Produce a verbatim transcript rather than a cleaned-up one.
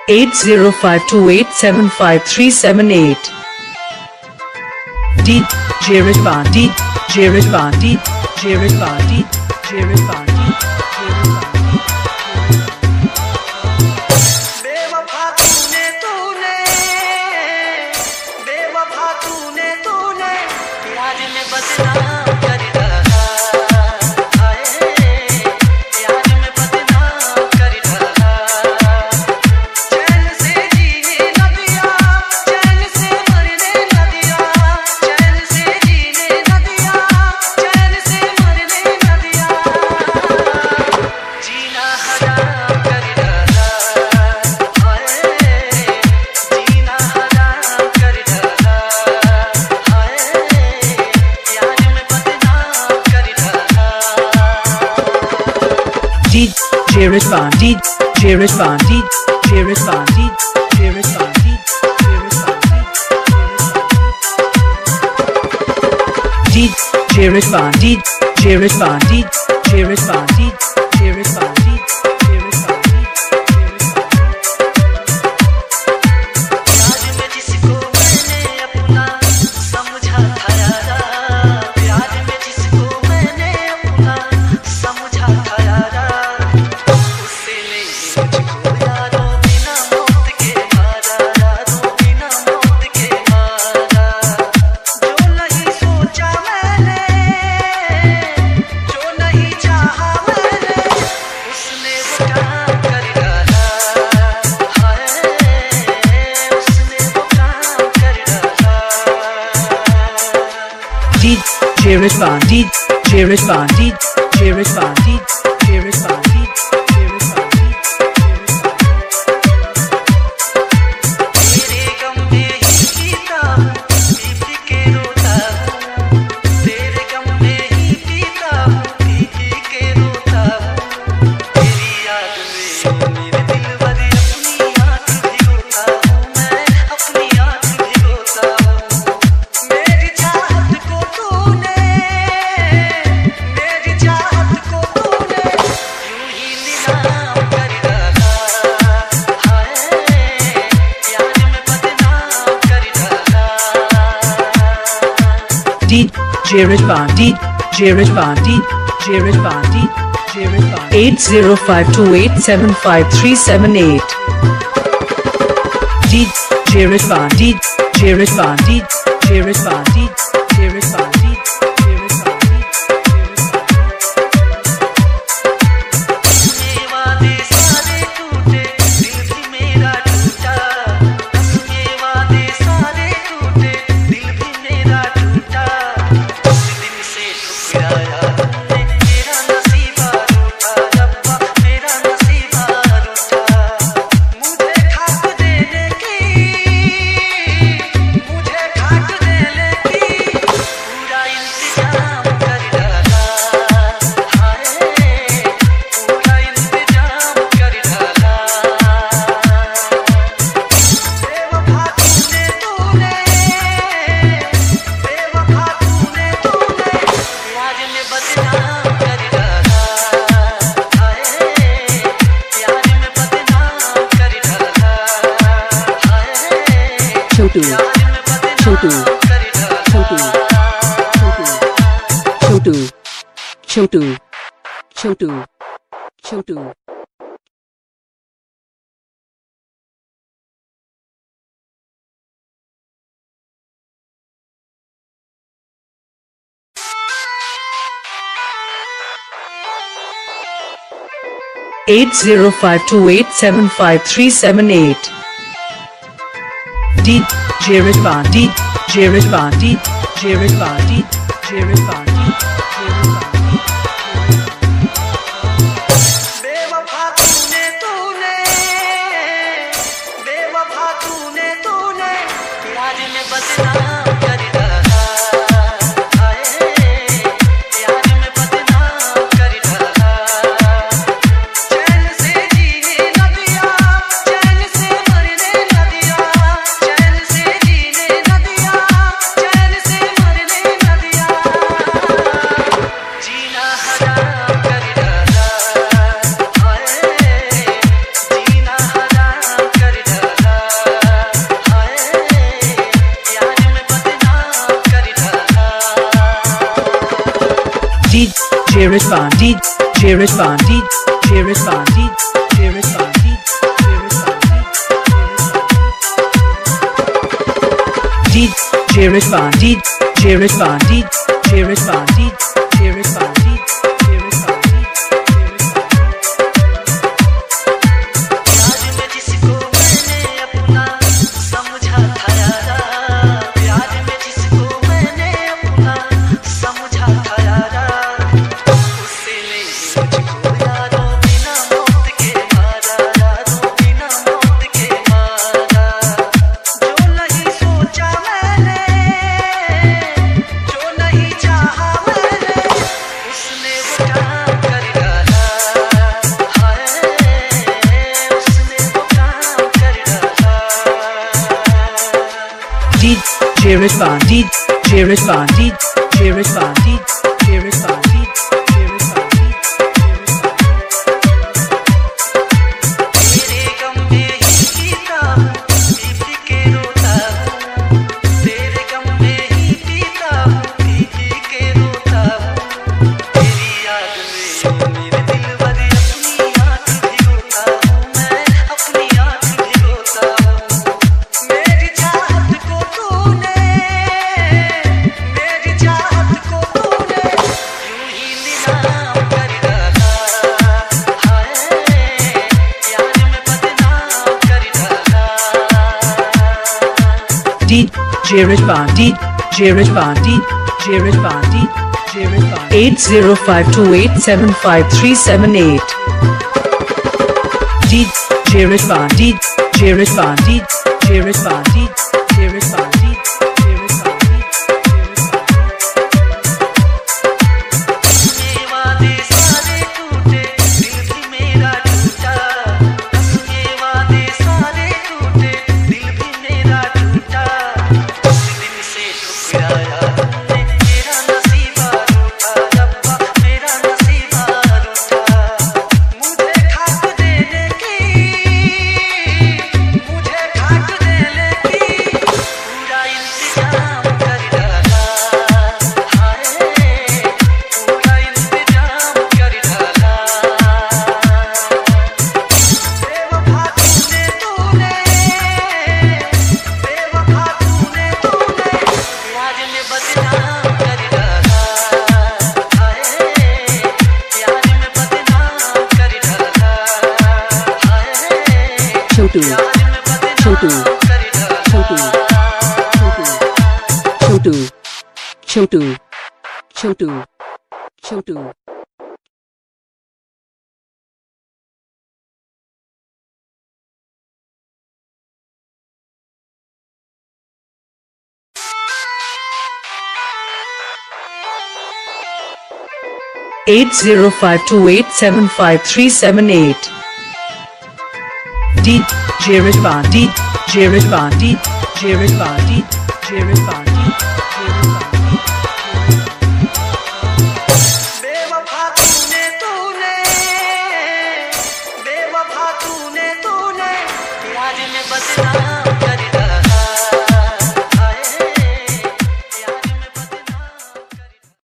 eight zero five two eight seven five three seven eight. D J Rizwan, D J Rizwan, D J Rizwan, D J Rizwan, D J Rizwan. बेवफा तूने तूने बेवफा तूने तूने याद में बदनाम कर डाला हाय याद में बदनाम कर डाला चैन से जीने न दिया चैन से मरने न दिया चैन से जीने न दिया चैन से मरने न दिया जीना हराम कर डाला हाय जीना हराम कर डाला हाय याद में बदनाम कर डाला D J Rizwan, D J Rizwan, D J Rizwan, D J Rizwan, D J Rizwan, D J Rizwan, D J Rizwan, D J Rizwan, D J Rizwan, D J Rizwan, D प्यार में जिसको मैंने अपना समझा था यारा प्यार में जिसको मैंने अपना समझा था यारा उससे नहीं मुझको यारों बिना मौत के मारा यारों बिना मौत के मारा जो नहीं सोचा मैंने जो नहीं चाहा मैंने उसने वो काम कर डाला हाय उसने वो काम कर डाला D J Rizwan, D J Rizwan, D J Rizwan, D J Rizwan, D J Rizwan, D तेरे गम में ही पीता हूँ पी पी के रोता हूँ तेरे गम में ही पीता हूँ पी पी के रोता हूँ तेरी याद में मेरे दिल भर अपनी आँख भिगोता हूँ मैं अपनी आँख भिगोता हूँ मेरी चाहत को तूने मेरी चाहत को तूने यूं ही नीलाम कर डाला हाय याद में बदनाम कर डाला D J Rizwan, D J Rizwan, D J Rizwan, D J Rizwan. eight zero five two eight seven five three seven eight. D J Rizwan, D J Rizwan, D J Rizwan, D J Rizwan, D J Rizwan, D ये वादे सारे टूटे दिल भी मेरा टूटा ये वादे सारे टूटे दिल भी मेरा टूटा उस दिन से ठुकराया तुमने मेरा नसीबा रूठा रब्बा मेरा नसीबा रूठा मुझे खाक देने की मुझे खाक देने की पूरा इंतजाम कर डाला हाय पूरा इंतजाम कर डाला बेवफा तूने तूने बेवफा तूने तूने याद में बदनाम कर डाला हाय याद में बदनाम कर डाला हाय Chotu, याद में Chotu, बदनाम कर डाला Chotu, Chotu, Chotu, Chotu. eight zero five two eight seven five three seven eight. D J Rizwan, D J Rizwan, D J Rizwan, D J Rizwan, D J Rizwan. बेवफा तूने तूने बेवफा तूने तूने याद में बदनाम कर डाला हाय याद में बदनाम कर डाला चैन से जीने न दिया चैन से मरने न दिया चैन से जीने न दिया चैन से मरने न दिया DJ Rizwan, DJ Rizwan, DJ Rizwan, DJ Rizwan, DJ Rizwan, DJ Rizwan, DJ Rizwan, DJ Rizwan, DJ DJ Rizwan, DJ Rizwan, DJ Rizwan, DJ Rizwan, DJ Rizwan, तेरे गम में ही पीता हूँ, पी पी के रोता हूँ। तेरे गम में ही पीता हूँ, पी पी के रोता हूँ। तेरी याद में मेरे दिल भर अपनी आँख भिगोता हूँ, मैं अपनी आँख भिगोता हूँ। मेरी चाहत को तूने, मेरी चाहत को तूने यूं ही नीलाम कर डाला। हाय प्यार में बदनाम कर डाला। DJ Rizwan, DJ Rizwan, DJ Rizwan, DJ Rizwan, eight zero five two eight seven five three seven eight. DJ Rizwan, DJ Rizwan, DJ Rizwan, DJ Rizwan, DJ Rizwan. ये वादे सारे टूटे, दिल भी मेरा टूटा। ये वादे सारे टूटे, दिल भी मेरा टूटा। उस दिन से ठुकराया तुमने, मेरा नसीबा रूठा। रब्बा मेरा नसीबा रूठा। मुझे खाक देने की, मुझे खाक देने की पूरा इंतजाम कर डाला। हाय पूरा इंतजाम कर डाला। बेवफा तूने तूने, बेवफा तूने तूने प्यार में बदनाम कर डाला। हाय प्यार में बदनाम कर डाला। हाय Chotu, प्यार में Chotu, बदनाम कर Chotu, डाला। Chotu, Chotu, Chotu, Chotu. Eight zero five two eight seven five three seven eight. DJ Rizwan, DJ Rizwan, DJ Rizwan, DJ Rizwan.